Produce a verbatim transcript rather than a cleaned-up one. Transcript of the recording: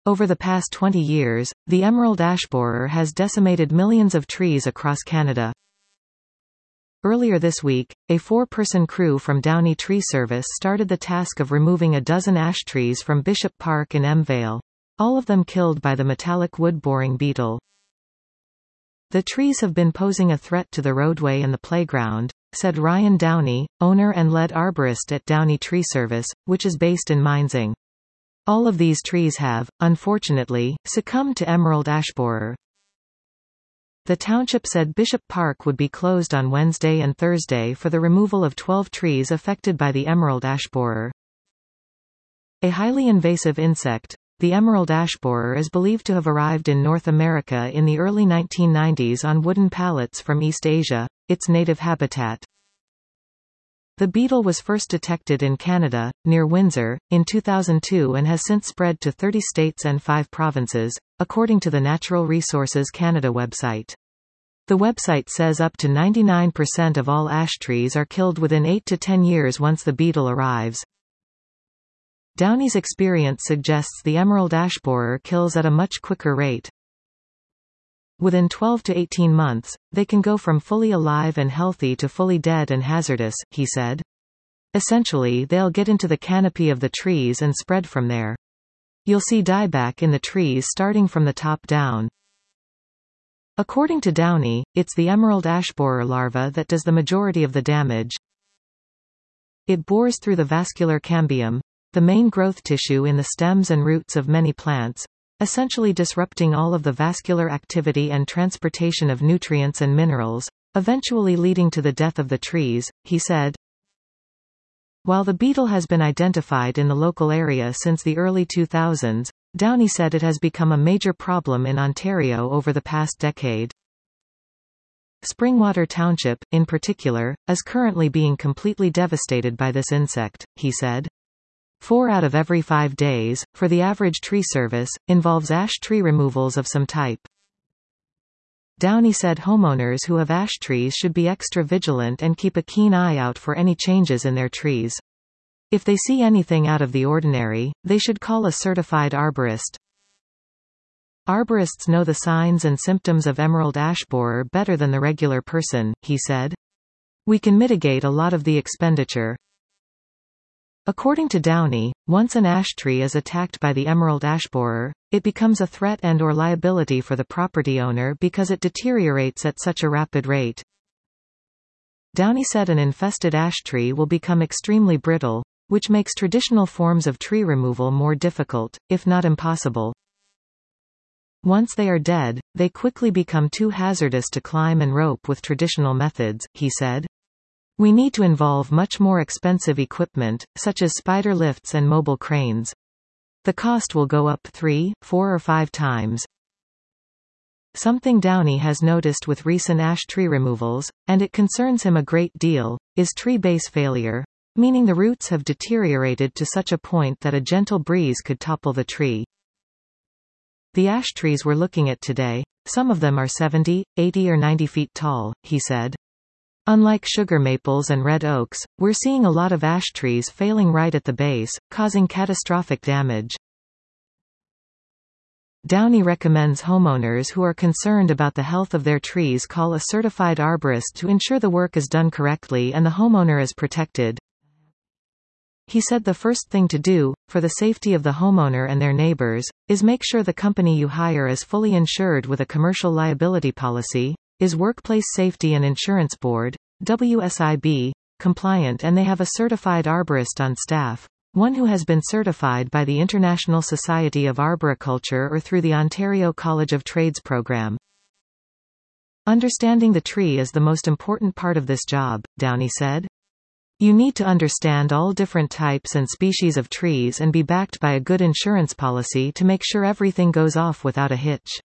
Over the past twenty years, the emerald ash borer has decimated millions of trees across Canada. Earlier this week, a four-person crew from Downey Tree Service started the task of removing a dozen ash trees from Bishop Park in Emvale, all of them killed by the metallic wood-boring beetle. The trees have been posing a threat to the roadway and the playground, said Ryan Downey, owner and lead arborist at Downey Tree Service, which is based in Minesing. All of these trees have, unfortunately, succumbed to emerald ash borer. The township said Bishop Park would be closed on Wednesday and Thursday for the removal of twelve trees affected by the emerald ash borer. A highly invasive insect, the emerald ash borer is believed to have arrived in North America in the early nineteen nineties on wooden pallets from East Asia, its native habitat. The beetle was first detected in Canada, near Windsor, in two thousand two and has since spread to thirty states and five provinces, according to the Natural Resources Canada website. The website says up to ninety-nine percent of all ash trees are killed within eight to ten years once the beetle arrives. Downey's experience suggests the emerald ash borer kills at a much quicker rate. Within twelve to eighteen months, they can go from fully alive and healthy to fully dead and hazardous, he said. Essentially, they'll get into the canopy of the trees and spread from there. You'll see dieback in the trees starting from the top down. According to Downey, it's the emerald ash borer larva that does the majority of the damage. It bores through the vascular cambium, the main growth tissue in the stems and roots of many plants, essentially disrupting all of the vascular activity and transportation of nutrients and minerals, eventually leading to the death of the trees, he said. While the beetle has been identified in the local area since the early two thousands, Downey said it has become a major problem in Ontario over the past decade. Springwater Township, in particular, is currently being completely devastated by this insect, he said. Four out of every five days, for the average tree service, involves ash tree removals of some type. Downey said homeowners who have ash trees should be extra vigilant and keep a keen eye out for any changes in their trees. If they see anything out of the ordinary, they should call a certified arborist. Arborists know the signs and symptoms of emerald ash borer better than the regular person, he said. We can mitigate a lot of the expenditure. According to Downey, once an ash tree is attacked by the emerald ash borer, it becomes a threat and or liability for the property owner because it deteriorates at such a rapid rate. Downey said an infested ash tree will become extremely brittle, which makes traditional forms of tree removal more difficult, if not impossible. Once they are dead, they quickly become too hazardous to climb and rope with traditional methods, he said. We need to involve much more expensive equipment, such as spider lifts and mobile cranes. The cost will go up three, four or five times. Something Downey has noticed with recent ash tree removals, and it concerns him a great deal, is tree base failure, meaning the roots have deteriorated to such a point that a gentle breeze could topple the tree. The ash trees we're looking at today, some of them are seventy, eighty or ninety feet tall, he said. Unlike sugar maples and red oaks, we're seeing a lot of ash trees failing right at the base, causing catastrophic damage. Downey recommends homeowners who are concerned about the health of their trees call a certified arborist to ensure the work is done correctly and the homeowner is protected. He said the first thing to do, for the safety of the homeowner and their neighbors, is make sure the company you hire is fully insured with a commercial liability policy, is Workplace Safety and Insurance Board, W S I B, compliant and they have a certified arborist on staff, one who has been certified by the International Society of Arboriculture or through the Ontario College of Trades program. Understanding the tree is the most important part of this job, Downey said. You need to understand all different types and species of trees and be backed by a good insurance policy to make sure everything goes off without a hitch.